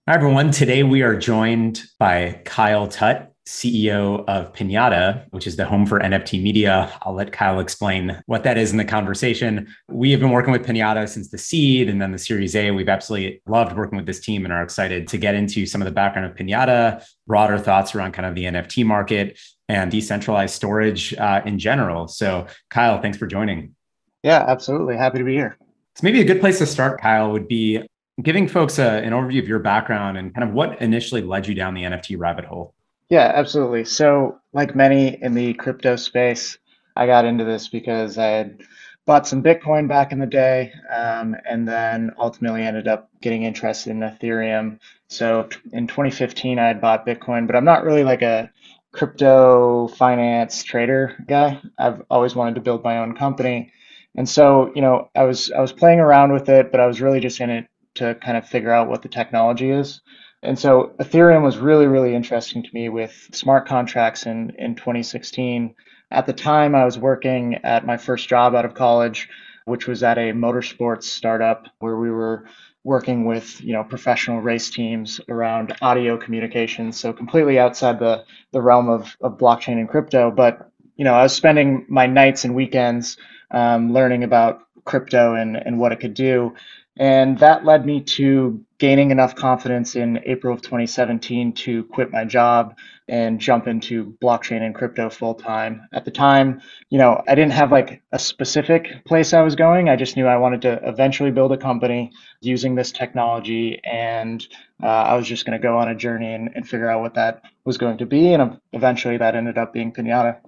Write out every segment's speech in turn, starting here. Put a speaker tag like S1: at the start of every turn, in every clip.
S1: Hi, everyone. Today we are joined by Kyle Tutt, CEO of Pinata, which is the home for NFT media. I'll let Kyle explain what that is in the conversation. We have been working with Pinata since the seed and then the Series A. We've absolutely loved working with this team and are excited to get into some of the background of Pinata, broader thoughts around kind of the NFT market and decentralized storage in general. So, Kyle, thanks for joining.
S2: Yeah, absolutely. Happy to be here.
S1: So maybe a good place to start, Kyle, would be giving folks an overview of your background and kind of what initially led you down the NFT rabbit hole.
S2: Yeah, absolutely. So, like many in the crypto space, I got into this because I had bought some Bitcoin back in the day, and then ultimately ended up getting interested in Ethereum. So, in 2015, I had bought Bitcoin, but I'm not really like a crypto finance trader guy. I've always wanted to build my own company. And so, I was playing around with it, but I was really just in it to kind of figure out what the technology is. And so Ethereum was really, really interesting to me with smart contracts in 2016. At the time, I was working at my first job out of college, which was at a motorsports startup where we were working with, professional race teams around audio communications. So completely outside the realm of blockchain and crypto. But, I was spending my nights and weekends learning about crypto and what it could do. And that led me to gaining enough confidence in April of 2017 to quit my job and jump into blockchain and crypto full time. At the time, I didn't have like a specific place I was going. I just knew I wanted to eventually build a company using this technology. And I was just going to go on a journey and figure out what that was going to be. And eventually that ended up being Pinata.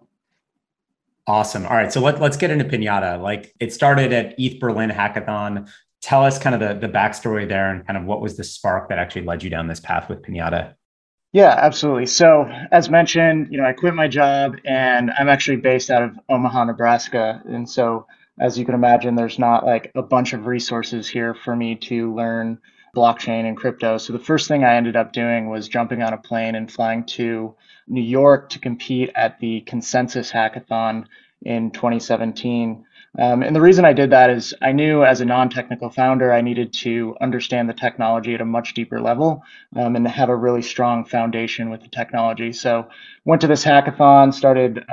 S1: Awesome. All right. So let's get into Pinata. Like it started at ETH Berlin Hackathon. Tell us kind of the backstory there and kind of what was the spark that actually led you down this path with Pinata.
S2: Yeah, absolutely. So, as mentioned, I quit my job and I'm actually based out of Omaha, Nebraska. And so, as you can imagine, there's not like a bunch of resources here for me to learn blockchain and crypto. So, the first thing I ended up doing was jumping on a plane and flying to New York to compete at the Consensus Hackathon in 2017. And the reason I did that is I knew as a non-technical founder, I needed to understand the technology at a much deeper level and have a really strong foundation with the technology. So went to this hackathon, started,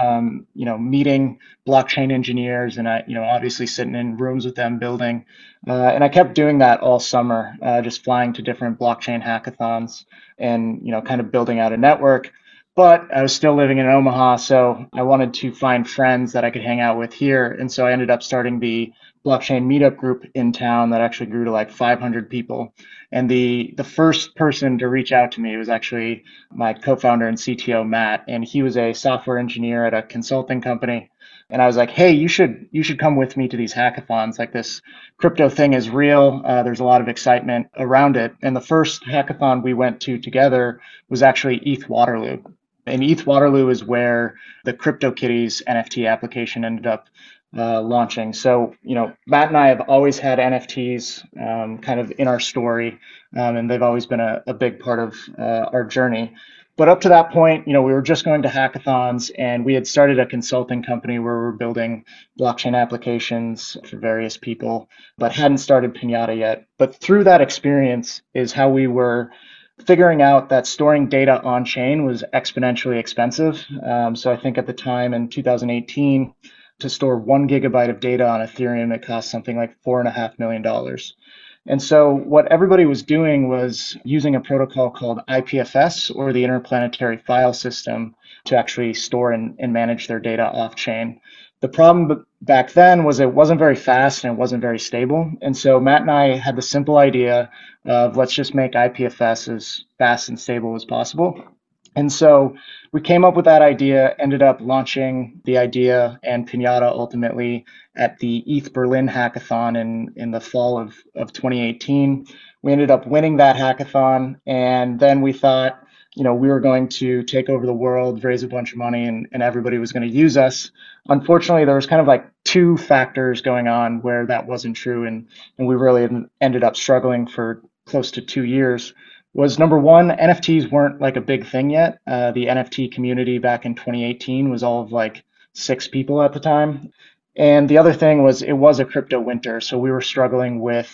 S2: meeting blockchain engineers, and obviously sitting in rooms with them building. And I kept doing that all summer, just flying to different blockchain hackathons and kind of building out a network. But I was still living in Omaha, so I wanted to find friends that I could hang out with here. And so I ended up starting the blockchain meetup group in town that actually grew to like 500 people. And the first person to reach out to me was actually my co-founder and CTO, Matt, and he was a software engineer at a consulting company. And I was like, "Hey, you should come with me to these hackathons. Like this crypto thing is real. There's a lot of excitement around it." And the first hackathon we went to together was actually ETH Waterloo. And ETH Waterloo is where the CryptoKitties NFT application ended up launching. So, Matt and I have always had NFTs kind of in our story, and they've always been a big part of our journey. But up to that point, we were just going to hackathons and we had started a consulting company where we were building blockchain applications for various people, but hadn't started Pinata yet. But through that experience is how we were figuring out that storing data on chain was exponentially expensive. So I think at the time in 2018, to store 1 gigabyte of data on Ethereum, it cost something like $4.5 million. And so what everybody was doing was using a protocol called IPFS, or the Interplanetary File System, to actually store and manage their data off chain. The problem back then was it wasn't very fast and it wasn't very stable. And so Matt and I had the simple idea of let's just make IPFS as fast and stable as possible. And so we came up with that idea, ended up launching the idea and Pinata ultimately at the ETH Berlin hackathon in the fall of 2018. We ended up winning that hackathon. And then we thought, we were going to take over the world, raise a bunch of money, and everybody was going to use us. Unfortunately, there was kind of like two factors going on where that wasn't true. And we really ended up struggling for close to 2 years. Was number one, NFTs weren't like a big thing yet. The NFT community back in 2018 was all of like 6 people at the time. And the other thing was it was a crypto winter. So we were struggling with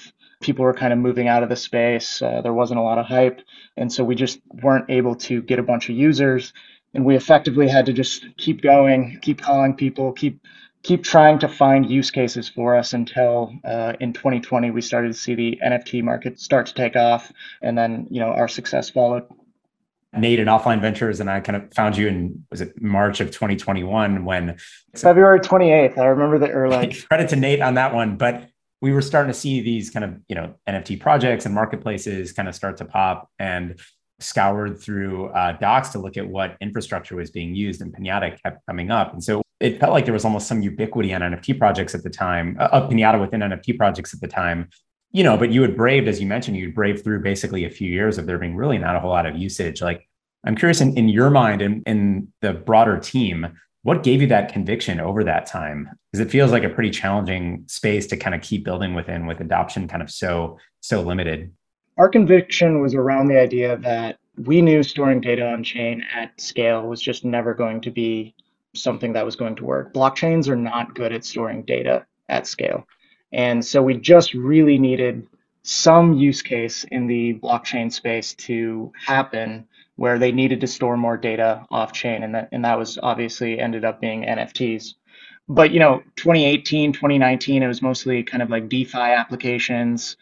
S2: people were kind of moving out of the space. There wasn't a lot of hype. And so we just weren't able to get a bunch of users. And we effectively had to just keep going, keep calling people, keep trying to find use cases for us until in 2020 we started to see the NFT market start to take off, and then our success followed.
S1: Nate at Offline Ventures and I kind of found you in, was it March of 2021 when
S2: February 28th. I remember the like
S1: credit to Nate on that one, but we were starting to see these kind of, NFT projects and marketplaces kind of start to pop, and scoured through docs to look at what infrastructure was being used, and Pinata kept coming up. And so it felt like there was almost some ubiquity on NFT projects at the time, of Pinata within NFT projects at the time. But you had braved, as you mentioned, you'd braved through basically a few years of there being really not a whole lot of usage. Like, I'm curious in your mind and in the broader team, what gave you that conviction over that time? Because it feels like a pretty challenging space to kind of keep building within, with adoption kind of so limited.
S2: Our conviction was around the idea that we knew storing data on chain at scale was just never going to be something that was going to work. Blockchains are not good at storing data at scale. And so we just really needed some use case in the blockchain space to happen where they needed to store more data off chain. And that was obviously ended up being NFTs. But 2018, 2019, it was mostly kind of like DeFi applications,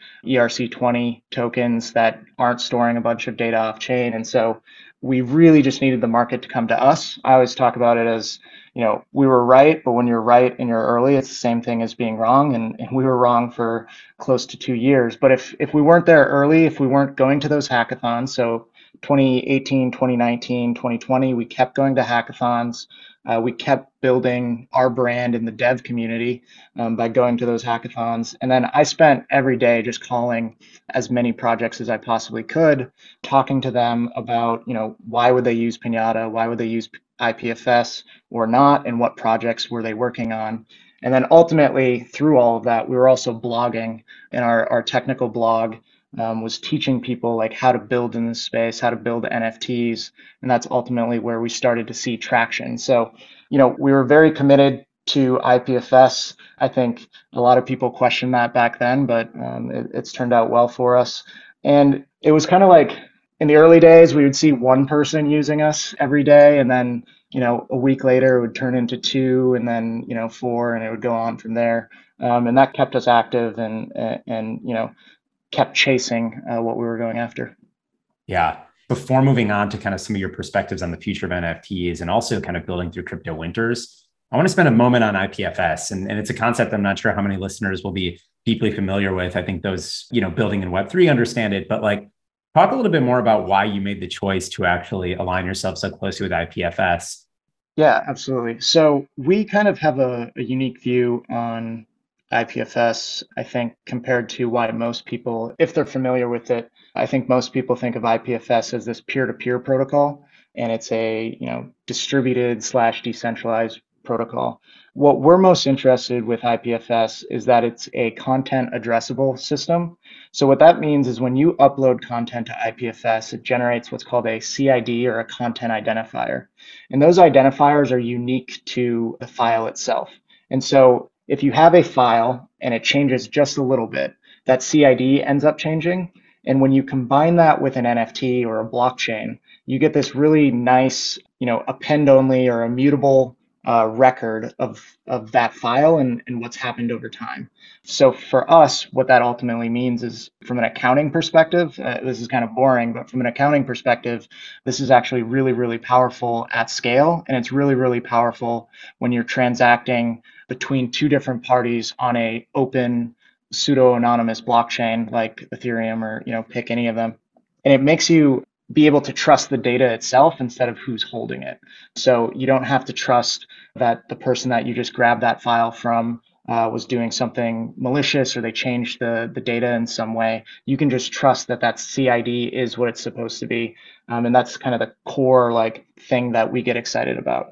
S2: ERC20 tokens that aren't storing a bunch of data off chain. And so we really just needed the market to come to us. I always talk about it as, we were right, but when you're right and you're early, it's the same thing as being wrong. And we were wrong for close to 2 years. But if we weren't there early, if we weren't going to those hackathons, so 2018, 2019, 2020, we kept going to hackathons. We kept building our brand in the dev community by going to those hackathons. And then I spent every day just calling as many projects as I possibly could, talking to them about, why would they use Pinata? Why would they use IPFS or not? And what projects were they working on? And then ultimately, through all of that, we were also blogging, and our technical blog was teaching people like how to build in this space, how to build NFTs. And that's ultimately where we started to see traction. So, we were very committed to IPFS. I think a lot of people questioned that back then, but it's turned out well for us. And it was kind of like in the early days, we would see one person using us every day. And then, a week later, it would turn into two, and then, four, and it would go on from there. And that kept us active and kept chasing what we were going after.
S1: Yeah. Before moving on to kind of some of your perspectives on the future of NFTs and also kind of building through crypto winters, I want to spend a moment on IPFS. And it's a concept I'm not sure how many listeners will be deeply familiar with. I think those, building in Web3 understand it, but like, talk a little bit more about why you made the choice to actually align yourself so closely with IPFS.
S2: Yeah, absolutely. So we kind of have a unique view on IPFS, I think, compared to why most people, if they're familiar with it, I think most people think of IPFS as this peer-to-peer protocol, and it's a, distributed slash decentralized protocol. What we're most interested with IPFS is that it's a content addressable system. So what that means is when you upload content to IPFS, it generates what's called a CID, or a content identifier. And those identifiers are unique to the file itself. And so if you have a file and it changes just a little bit, that CID ends up changing. And when you combine that with an NFT or a blockchain, you get this really nice, append only or immutable record of that file and what's happened over time. So for us, what that ultimately means is, from an accounting perspective, this is kind of boring, but from an accounting perspective, this is actually really, really powerful at scale. And it's really, really powerful when you're transacting between two different parties on a open pseudo-anonymous blockchain like Ethereum, or pick any of them. And it makes you be able to trust the data itself instead of who's holding it. So you don't have to trust that the person that you just grabbed that file from was doing something malicious, or they changed the data in some way. You can just trust that that CID is what it's supposed to be. And that's kind of the core thing that we get excited about.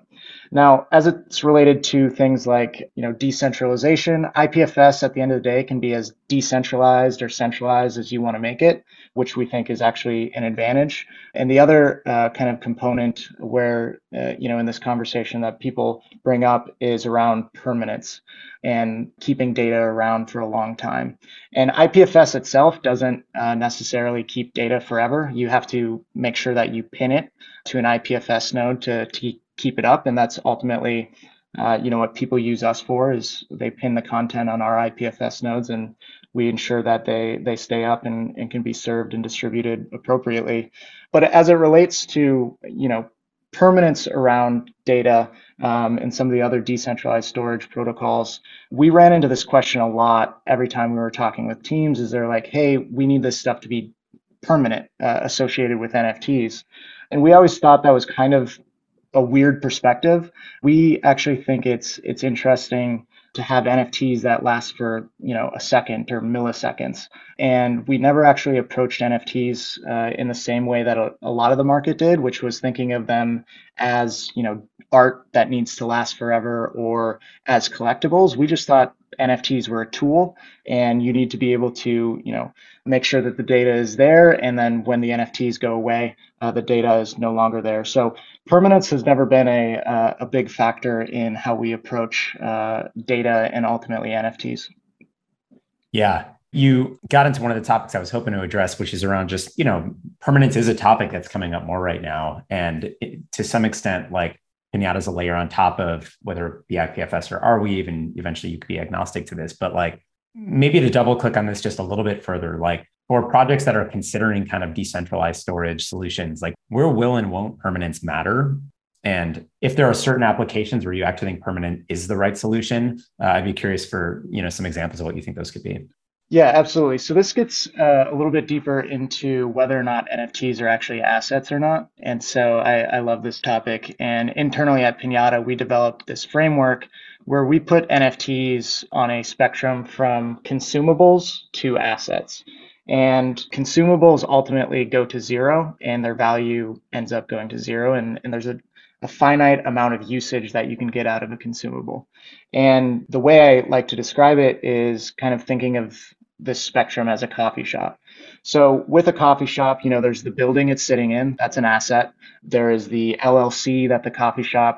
S2: Now, as it's related to things like, decentralization, IPFS at the end of the day can be as decentralized or centralized as you want to make it, which we think is actually an advantage. And the other kind of component where, in this conversation that people bring up is around permanence and keeping data around for a long time. And IPFS itself doesn't necessarily keep data forever. You have to make sure that you pin it to an IPFS node to keep it up, and that's ultimately what people use us for is they pin the content on our IPFS nodes, and we ensure that they stay up and can be served and distributed appropriately. But as it relates to permanence around data and some of the other decentralized storage protocols, we ran into this question a lot every time we were talking with teams. Is they're like, hey, we need this stuff to be permanent associated with NFTs. And we always thought that was kind of a weird perspective. We actually think it's interesting to have NFTs that last for a second or milliseconds. And we never actually approached NFTs in the same way that a lot of the market did, which was thinking of them as art that needs to last forever or as collectibles. We just thought NFTs were a tool, and you need to be able to make sure that the data is there, and then when the NFTs go away, the data is no longer there. So permanence has never been a big factor in how we approach data and ultimately NFTs.
S1: Yeah. You got into one of the topics I was hoping to address, which is around just, permanence is a topic that's coming up more right now. And to some extent, like Pinata is a layer on top of whether it be IPFS or Arweave, and eventually you could be agnostic to this. But like maybe to double click on this just a little bit further, like for projects that are considering kind of decentralized storage solutions, like where will and won't permanence matter? And if there are certain applications where you actually think permanent is the right solution, I'd be curious for some examples of what you think those could be.
S2: Yeah, absolutely. So this gets a little bit deeper into whether or not NFTs are actually assets or not. And so I love this topic. And internally at Pinata, we developed this framework where we put NFTs on a spectrum from consumables to assets. And consumables ultimately go to zero, and their value ends up going to zero. And there's a finite amount of usage that you can get out of a consumable. And the way I like to describe it is kind of thinking of this spectrum as a coffee shop. So with a coffee shop, there's the building it's sitting in, that's an asset. There is the LLC that the coffee shop,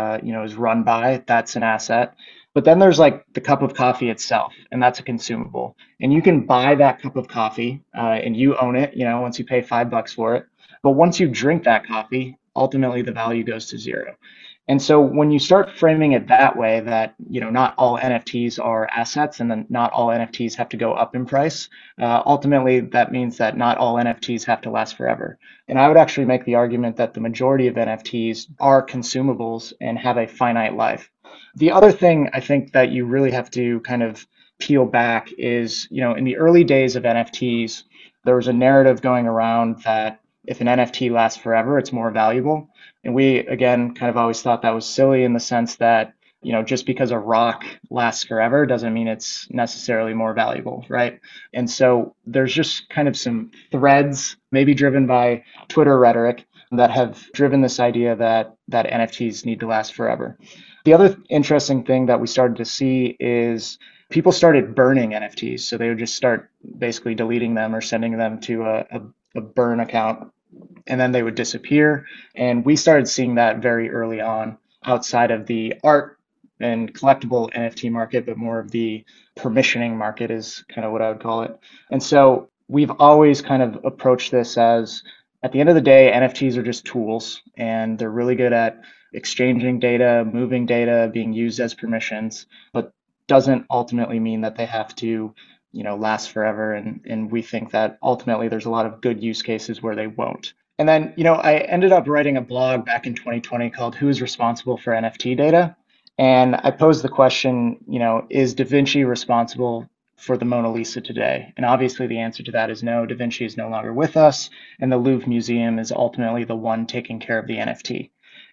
S2: is run by, that's an asset. But then there's like the cup of coffee itself, and that's a consumable. And you can buy that cup of coffee, and you own it, once you pay $5 for it. But once you drink that coffee, ultimately the value goes to zero. And so when you start framing it that way, that not all NFTs are assets, and then not all NFTs have to go up in price, ultimately that means that not all NFTs have to last forever. And I would actually make the argument that the majority of NFTs are consumables and have a finite life. The other thing I think that you really have to kind of peel back is, in the early days of NFTs, there was a narrative going around that if an NFT lasts forever, it's more valuable. And we, again, kind of always thought that was silly in the sense that, just because a rock lasts forever doesn't mean it's necessarily more valuable, right? And so there's just kind of some threads, maybe driven by Twitter rhetoric, that have driven this idea that NFTs need to last forever. The other interesting thing that we started to see is people started burning NFTs. So they would just start basically deleting them or sending them to a burn account, and then they would disappear. And we started seeing that very early on outside of the art and collectible NFT market, but more of the permissioning market is kind of what I would call it. And so we've always kind of approached this as, at the end of the day, NFTs are just tools, and they're really good at exchanging data, moving data, being used as permissions, but doesn't ultimately mean that they have to last forever. And we think that ultimately there's a lot of good use cases where they won't. And then, I ended up writing a blog back in 2020 called Who is Responsible for NFT Data? And I posed the question, is Da Vinci responsible for the Mona Lisa today? And obviously the answer to that is no. Da Vinci is no longer with us, and the Louvre Museum is ultimately the one taking care of the NFT.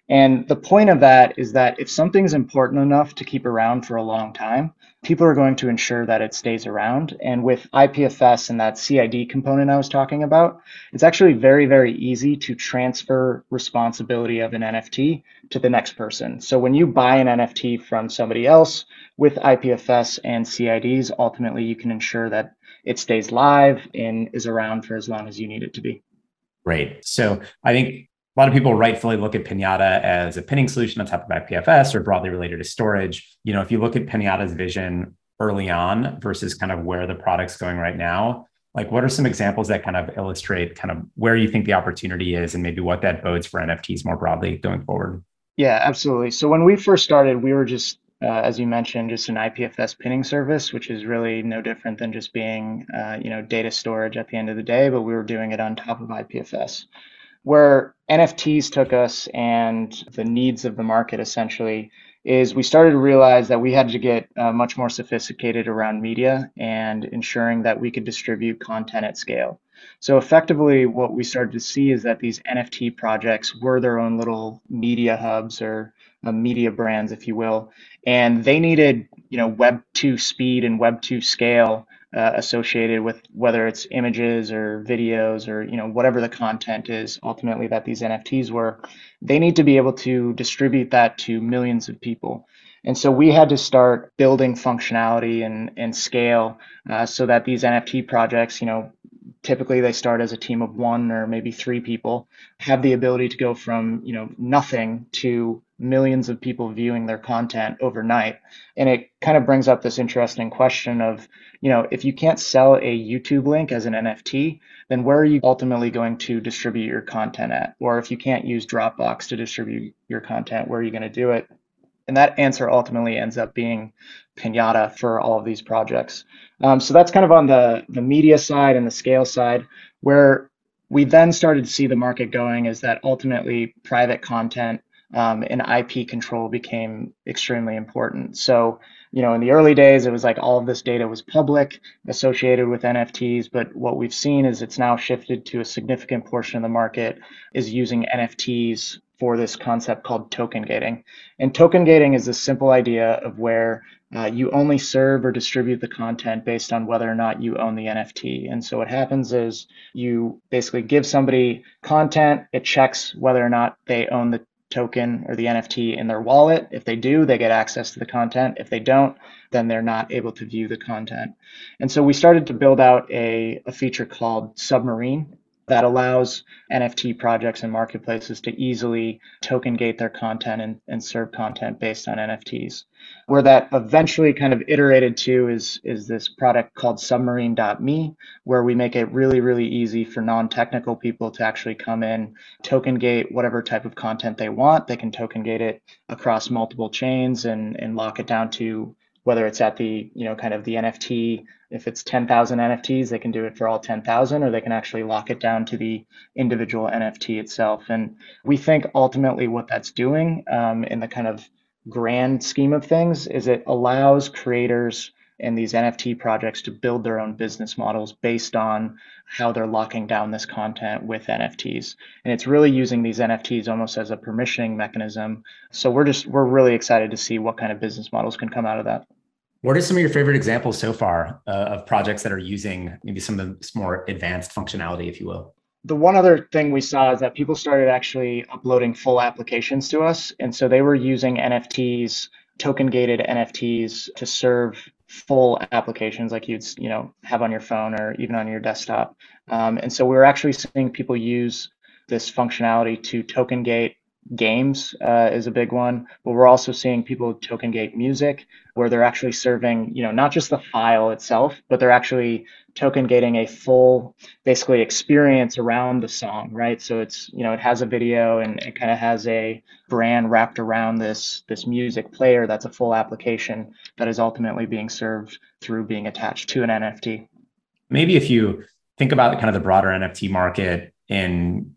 S2: And the point of that is that if something's important enough to keep around for a long time, people are going to ensure that it stays around. And with IPFS and that CID component I was talking about, it's actually very, very easy to transfer responsibility of an NFT to the next person. So when you buy an NFT from somebody else with IPFS and CIDs, ultimately you can ensure that it stays live and is around for as long as you need it to be.
S1: Great. So I think a lot of people rightfully look at Pinata as a pinning solution on top of IPFS or broadly related to storage. If you look at Pinata's vision early on versus kind of where the product's going right now, like what are some examples that kind of illustrate kind of where you think the opportunity is and maybe what that bodes for NFTs more broadly going forward?
S2: Yeah, absolutely. So when we first started, we were just, as you mentioned, just an IPFS pinning service, which is really no different than just being, data storage at the end of the day, but we were doing it on top of IPFS. Where NFTs took us and the needs of the market essentially is we started to realize that we had to get much more sophisticated around media and ensuring that we could distribute content at scale. So effectively, what we started to see is that these NFT projects were their own little media hubs or media brands, if you will, and they needed, Web 2 speed and Web 2 scale associated with whether it's images or videos or whatever the content is ultimately that these NFTs were. They need to be able to distribute that to millions of people. And so we had to start building functionality and scale so that these NFT projects, typically they start as a team of one or maybe three people, have the ability to go from nothing to millions of people viewing their content overnight. And it kind of brings up this interesting question of, if you can't sell a YouTube link as an NFT, then where are you ultimately going to distribute your content at? Or if you can't use Dropbox to distribute your content, where are you going to do it? And that answer ultimately ends up being Pinata for all of these projects. So that's kind of on the media side and the scale side. Where we then started to see the market going is that ultimately private content and IP control became extremely important. So, in the early days, it was like all of this data was public associated with NFTs, but what we've seen is it's now shifted to a significant portion of the market is using NFTs for this concept called token gating. And token gating is a simple idea of where you only serve or distribute the content based on whether or not you own the NFT. And so what happens is you basically give somebody content, it checks whether or not they own the token or the NFT in their wallet. If they do, they get access to the content. If they don't, then they're not able to view the content. And so we started to build out a feature called Submarine that allows NFT projects and marketplaces to easily token gate their content and serve content based on NFTs. Where that eventually kind of iterated to is this product called submarine.me, where we make it really, really easy for non-technical people to actually come in, token gate whatever type of content they want. They can token gate it across multiple chains and lock it down to whether it's at the, kind of the NFT. If it's 10,000 NFTs, they can do it for all 10,000, or they can actually lock it down to the individual NFT itself. And we think ultimately what that's doing in the kind of grand scheme of things is it allows creators and these NFT projects to build their own business models based on how they're locking down this content with NFTs. And it's really using these NFTs almost as a permissioning mechanism. So we're really excited to see what kind of business models can come out of that.
S1: What are some of your favorite examples so far of projects that are using maybe some of this more advanced functionality, if you will?
S2: The one other thing we saw is that people started actually uploading full applications to us. And so they were using NFTs, token gated NFTs to serve full applications like you'd have on your phone or even on your desktop. And so we were actually seeing people use this functionality to token gate games is a big one, but we're also seeing people token gate music where they're actually serving, not just the file itself, but they're actually token gating a full basically experience around the song, right? So it's, it has a video and it kind of has a brand wrapped around this music player that's a full application that is ultimately being served through being attached to an NFT.
S1: Maybe if you think about kind of the broader NFT market in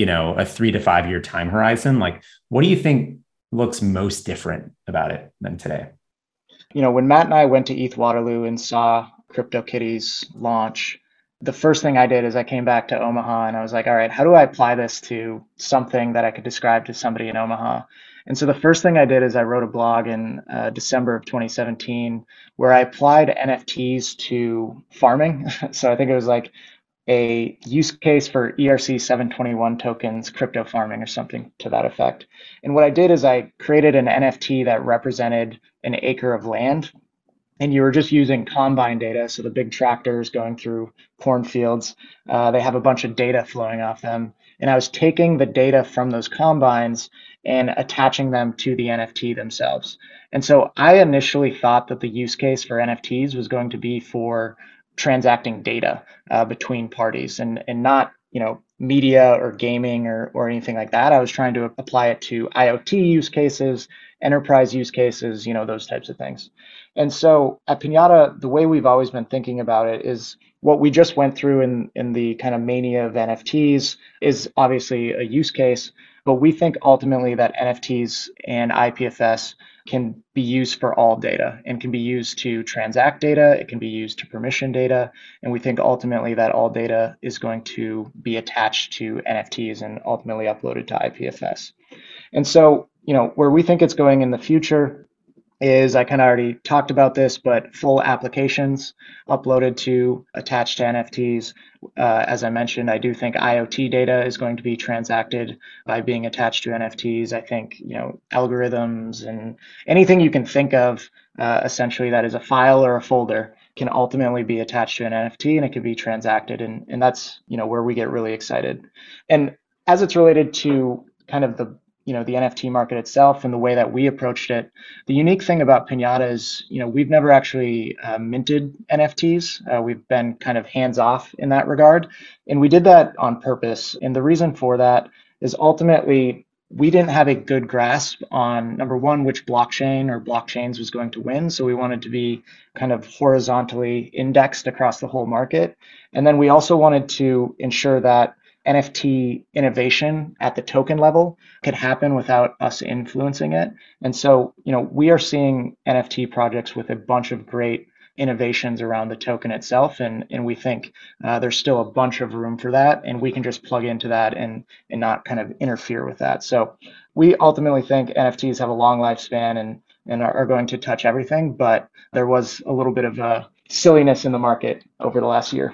S1: a 3 to 5 year time horizon, like what do you think looks most different about it than today?
S2: When Matt and I went to ETH Waterloo and saw CryptoKitties launch, the first thing I did is I came back to Omaha and I was like, all right, how do I apply this to something that I could describe to somebody in Omaha? And so the first thing I did is I wrote a blog in December of 2017 where I applied NFTs to farming. So I think it was like a use case for ERC 721 tokens, crypto farming, or something to that effect. And what I did is I created an NFT that represented an acre of land, and you were just using combine data, so the big tractors going through cornfields, they have a bunch of data flowing off them. And I was taking the data from those combines and attaching them to the NFT themselves. And so I initially thought that the use case for NFTs was going to be for transacting data between parties and not, media or gaming or anything like that. I was trying to apply it to IoT use cases, enterprise use cases, those types of things. And so at Pinata, the way we've always been thinking about it is what we just went through in the kind of mania of NFTs is obviously a use case, but we think ultimately that NFTs and IPFS can be used for all data and can be used to transact data. It can be used to permission data. And we think ultimately that all data is going to be attached to NFTs and ultimately uploaded to IPFS. And so, where we think it's going in the future is I kind of already talked about this, but full applications uploaded to attached to NFTs. As I mentioned, I do think IoT data is going to be transacted by being attached to NFTs. I think, algorithms and anything you can think of essentially that is a file or a folder can ultimately be attached to an NFT and it can be transacted. And that's, where we get really excited. And as it's related to kind of the NFT market itself and the way that we approached it. The unique thing about Pinata is, we've never actually minted NFTs. We've been kind of hands off in that regard. And we did that on purpose. And the reason for that is ultimately we didn't have a good grasp on, number one, which blockchain or blockchains was going to win. So we wanted to be kind of horizontally indexed across the whole market. And then we also wanted to ensure that NFT innovation at the token level could happen without us influencing it. And so, we are seeing NFT projects with a bunch of great innovations around the token itself. And we think there's still a bunch of room for that. And we can just plug into that and not kind of interfere with that. So we ultimately think NFTs have a long lifespan and are going to touch everything. But there was a little bit of silliness in the market over the last year.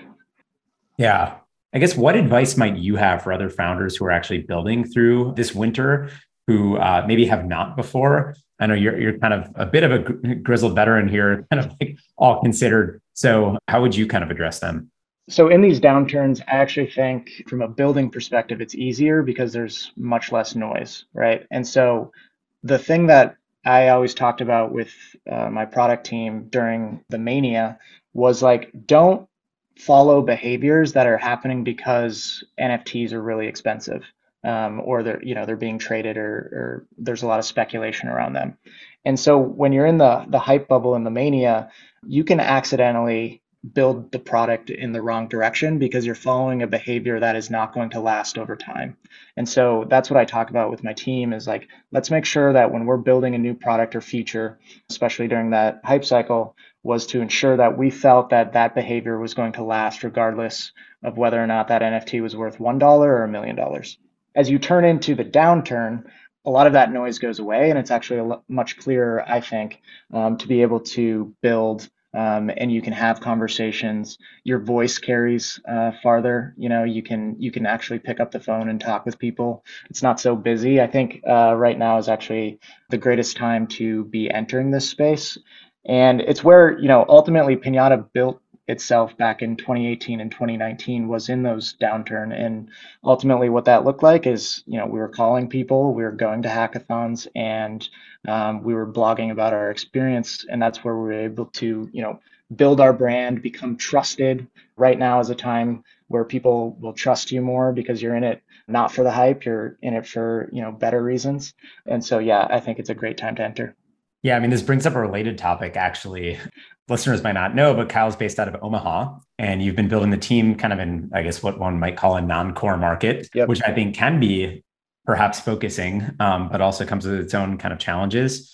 S1: Yeah. I guess what advice might you have for other founders who are actually building through this winter, who maybe have not before? I know you're kind of a bit of a grizzled veteran here, kind of like all considered. So how would you kind of address them?
S2: So in these downturns, I actually think from a building perspective, it's easier because there's much less noise, right? And so the thing that I always talked about with my product team during the mania was like, don't follow behaviors that are happening because NFTs are really expensive, or they're being traded or there's a lot of speculation around them. And so when you're in the hype bubble and the mania, you can accidentally build the product in the wrong direction because you're following a behavior that is not going to last over time. And so that's what I talk about with my team is like, let's make sure that when we're building a new product or feature, especially during that hype cycle, was to ensure that we felt that behavior was going to last regardless of whether or not that NFT was worth $1 or $1 million. As you turn into the downturn, a lot of that noise goes away, and it's actually much clearer, I think, to be able to build and you can have conversations. Your voice carries farther. You can actually pick up the phone and talk with people. It's not so busy. I think right now is actually the greatest time to be entering this space. And it's where, ultimately Pinata built itself back in 2018 and 2019 was in those downturn. And ultimately what that looked like is, we were calling people, we were going to hackathons, and we were blogging about our experience. And that's where we were able to, build our brand, become trusted. Right now is a time where people will trust you more because you're in it not for the hype, you're in it for, better reasons. And so, yeah, I think it's a great time to enter.
S1: Yeah, I mean, this brings up a related topic, actually. Listeners might not know, but Kyle's based out of Omaha, and you've been building the team kind of in, I guess, what one might call a non-core market, yep, which I think can be perhaps focusing, but also comes with its own kind of challenges.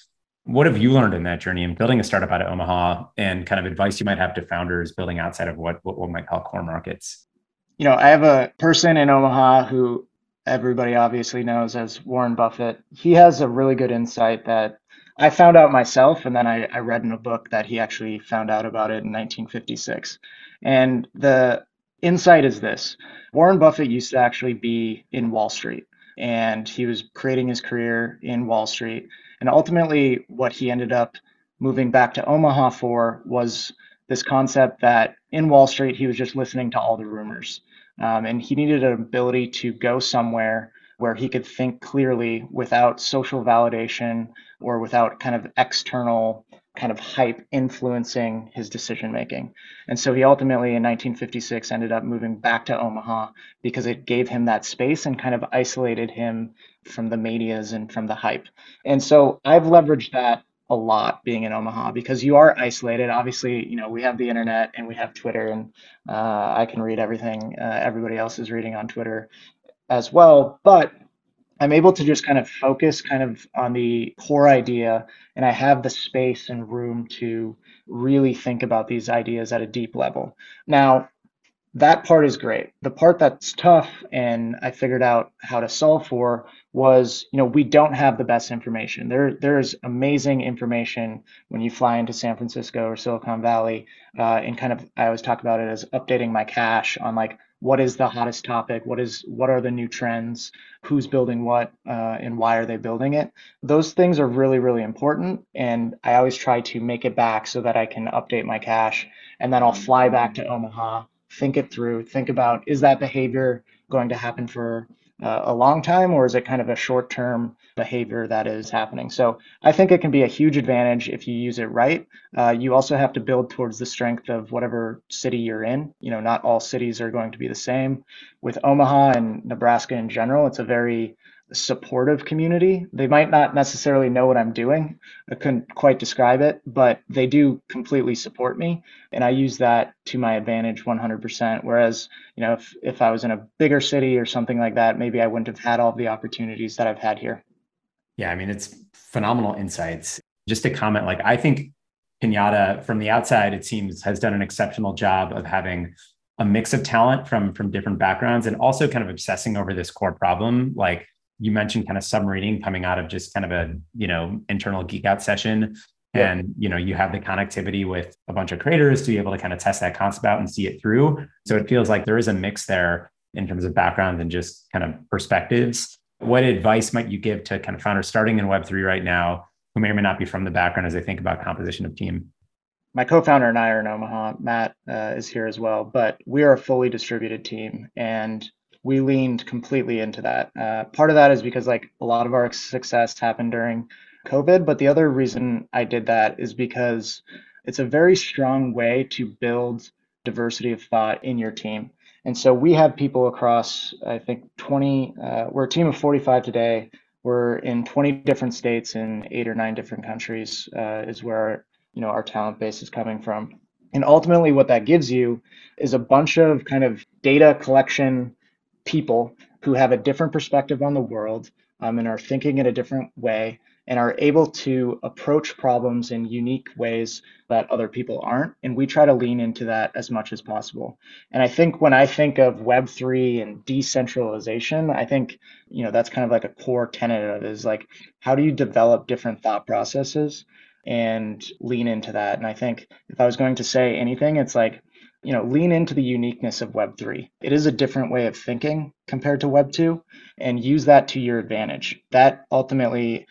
S1: What have you learned in that journey in building a startup out of Omaha and kind of advice you might have to founders building outside of what we might call core markets?
S2: I have a person in Omaha who everybody obviously knows as Warren Buffett. He has a really good insight that I found out myself, and then I read in a book that he actually found out about it in 1956. And the insight is this: Warren Buffett used to actually be in Wall Street, and he was creating his career in Wall Street. And ultimately, what he ended up moving back to Omaha for was this concept that in Wall Street, he was just listening to all the rumors. And he needed an ability to go somewhere where he could think clearly without social validation or without kind of external kind of hype influencing his decision making. And so he ultimately in 1956 ended up moving back to Omaha because it gave him that space and kind of isolated him from the medias and from the hype. And so I've leveraged that a lot being in Omaha because you are isolated. Obviously, we have the internet and we have Twitter, and I can read everything everybody else is reading on Twitter as well. But I'm able to just kind of focus kind of on the core idea, and I have the space and room to really think about these ideas at a deep level. Now, that part is great. The part that's tough and I figured out how to solve for was, we don't have the best information. There's amazing information when you fly into San Francisco or Silicon Valley, and kind of I always talk about it as updating my cache on like what is the hottest topic, what are the new trends, who's building what, and why are they building it. Those things are really, really important, and I always try to make it back so that I can update my cache, and then I'll fly back to Omaha, think it through, think about, is that behavior going to happen for a long time, or is it kind of a short term behavior that is happening? So I think it can be a huge advantage if you use it right. You also have to build towards the strength of whatever city you're in. Not all cities are going to be the same. With Omaha and Nebraska in general, it's a very supportive community. They might not necessarily know what I'm doing. I couldn't quite describe it, but they do completely support me. And I use that to my advantage 100%. Whereas, if I was in a bigger city or something like that, maybe I wouldn't have had all the opportunities that I've had here.
S1: Yeah, I mean, it's phenomenal insights. Just to comment, like, I think Pinata from the outside, it seems, has done an exceptional job of having a mix of talent from different backgrounds and also kind of obsessing over this core problem. Like you mentioned, kind of submarine coming out of just kind of a, internal geek out session.
S2: Yeah.
S1: And, you have the connectivity with a bunch of creators to be able to kind of test that concept out and see it through. So it feels like there is a mix there in terms of background and just kind of perspectives. What advice might you give to kind of founders starting in Web3 right now who may or may not be from the background as they think about composition of team?
S2: My co-founder and I are in Omaha. Matt is here as well, but we are a fully distributed team, and we leaned completely into that. Part of that is because like a lot of our success happened during COVID, but the other reason I did that is because it's a very strong way to build diversity of thought in your team. And so we have people across, I think, 20, we're a team of 45 today. We're in 20 different states in 8 or 9 different countries, is where our talent base is coming from. And ultimately, what that gives you is a bunch of kind of data collection people who have a different perspective on the world, and are thinking in a different way and are able to approach problems in unique ways that other people aren't. And we try to lean into that as much as possible. And I think when I think of Web3 and decentralization, I think, that's kind of like a core tenet of it is like, how do you develop different thought processes and lean into that? And I think if I was going to say anything, it's like, lean into the uniqueness of Web3. It is a different way of thinking compared to Web2, and use that to your advantage. That ultimately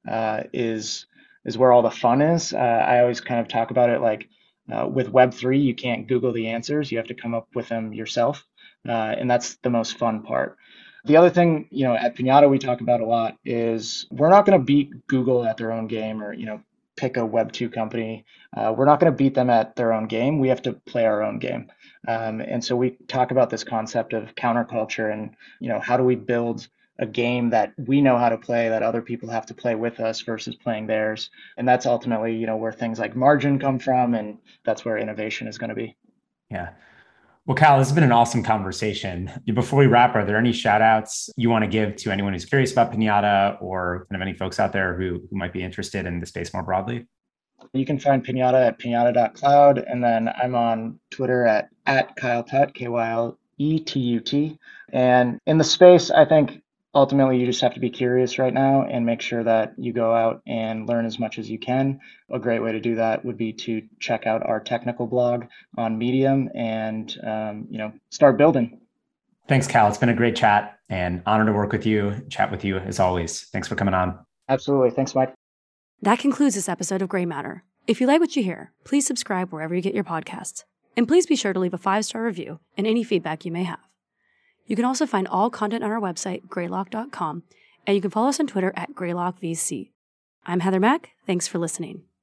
S2: is where all the fun is. I always kind of talk about it like with Web3, you can't Google the answers. You have to come up with them yourself. And that's the most fun part. The other thing, at Pinata we talk about a lot is we're not going to beat Google at their own game, or, pick a Web2 company. We're not going to beat them at their own game. We have to play our own game. And so we talk about this concept of counterculture and, how do we build a game that we know how to play that other people have to play with us versus playing theirs. And that's ultimately, where things like margin come from. And that's where innovation is going to be.
S1: Yeah. Well, Kyle, this has been an awesome conversation. Before we wrap, are there any shout outs you want to give to anyone who's curious about Pinata or kind of any folks out there who might be interested in the space more broadly?
S2: You can find Pinata at pinata.cloud, and then I'm on Twitter at Kyle Tut, KYLETUT. And in the space, I think ultimately you just have to be curious right now and make sure that you go out and learn as much as you can. A great way to do that would be to check out our technical blog on Medium and start building.
S1: Thanks, Cal. It's been a great chat and honor to work with you, chat with you as always. Thanks for coming on.
S2: Absolutely. Thanks, Mike.
S3: That concludes this episode of Gray Matter. If you like what you hear, please subscribe wherever you get your podcasts. And please be sure to leave a 5-star review and any feedback you may have. You can also find all content on our website, greylock.com, and you can follow us on Twitter at GreylockVC. I'm Heather Mack. Thanks for listening.